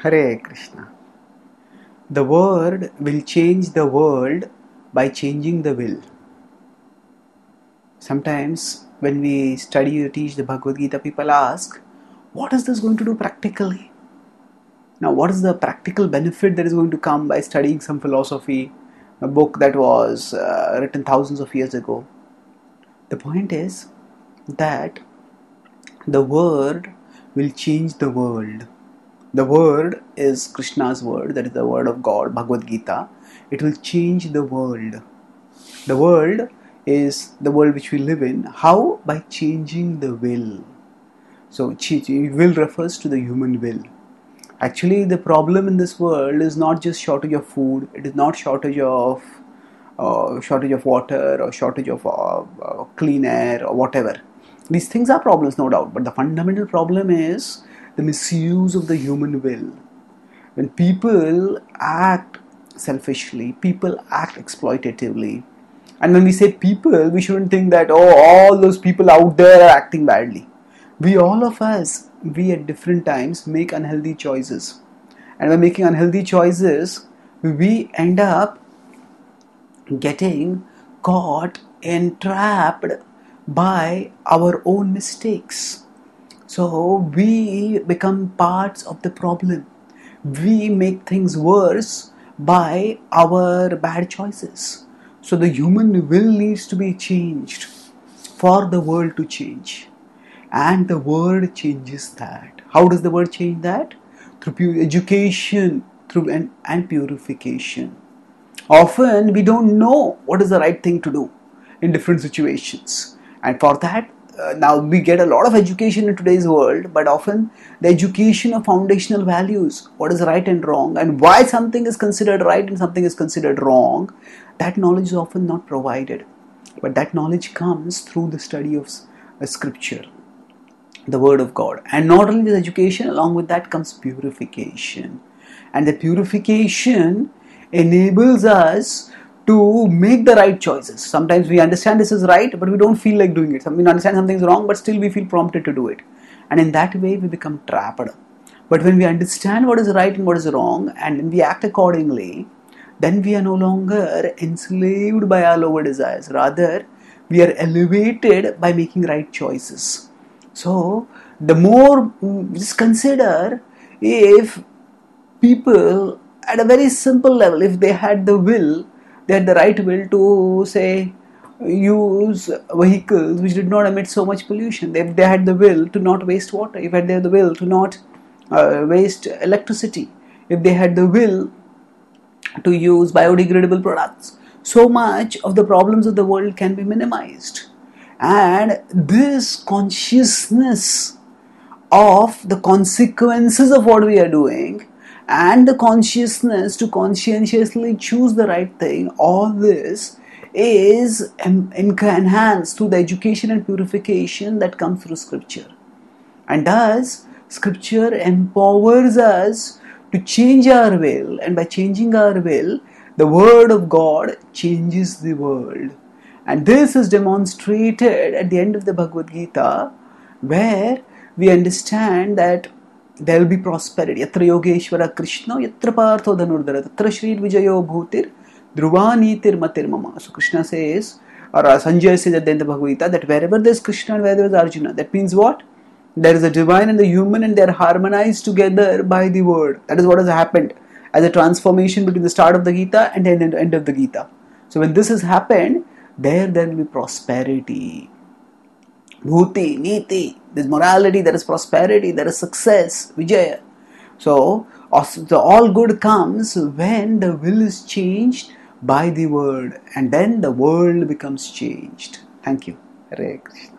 Hare Krishna. The word will change the world by changing the will. Sometimes when we study or teach the Bhagavad Gita, people ask, what is this going to do practically? Now, what is the practical benefit that is going to come by studying some philosophy, a book that was written thousands of years ago? The point is that the word will change the world. The word is Krishna's word, that is the word of God, Bhagavad Gita. It will change the world. The world is the world which we live in. How? By changing the will. So, will refers to the human will. Actually, the problem in this world is not just shortage of food. It is not shortage of water or shortage of clean air or whatever. These things are problems, no doubt. But the fundamental problem is the misuse of the human will. When people act selfishly, people act exploitatively. And when we say people, we shouldn't think that, all those people out there are acting badly. All of us, we at different times make unhealthy choices. And by making unhealthy choices, we end up getting caught, entrapped by our own mistakes. So we become parts of the problem. We make things worse by our bad choices. So the human will needs to be changed for the world to change. And the word changes that. How does the word change that? Through education, and purification. Often we don't know what is the right thing to do in different situations. And for that, now we get a lot of education in today's world, but often the education of foundational values, what is right and wrong, and why something is considered right and something is considered wrong, that knowledge is often not provided. But that knowledge comes through the study of scripture, the word of God. And not only with education, along with that comes purification. And the purification enables us to make the right choices. Sometimes we understand this is right, but we don't feel like doing it. We understand something is wrong, but still we feel prompted to do it. And in that way, we become trapped. But when we understand what is right and what is wrong, and when we act accordingly, then we are no longer enslaved by our lower desires. Rather, we are elevated by making right choices. So, the more, just consider if people at a very simple level, if they had the will, they had the right will to, say, use vehicles which did not emit so much pollution. If they had the will to not waste water, if they had the will to not waste electricity, if they had the will to use biodegradable products, so much of the problems of the world can be minimized. And this consciousness of the consequences of what we are doing and the consciousness to conscientiously choose the right thing, all this is enhanced through the education and purification that comes through scripture. And thus, scripture empowers us to change our will, and by changing our will, the word of God changes the world. And this is demonstrated at the end of the Bhagavad Gita, where we understand that there will be prosperity. Yatra Yogeshwara Krishna, Yatra Partho Dhanurdhara, Tatra Shri Vijayo Bhutir, Dhruvanitir Matir Mama. So Krishna says, or Sanjay says at the end of the Bhagavad Gita, that wherever there is Krishna and where there is Arjuna, that means what? There is a divine and the human, and they are harmonized together by the word. That is what has happened as a transformation between the start of the Gita and the end of the Gita. So when this has happened, there will be prosperity. Bhuti, Niti, there is morality, there is prosperity, there is success, Vijaya. So all good comes when the will is changed by the word, and then the world becomes changed. Thank you. Hare Krishna.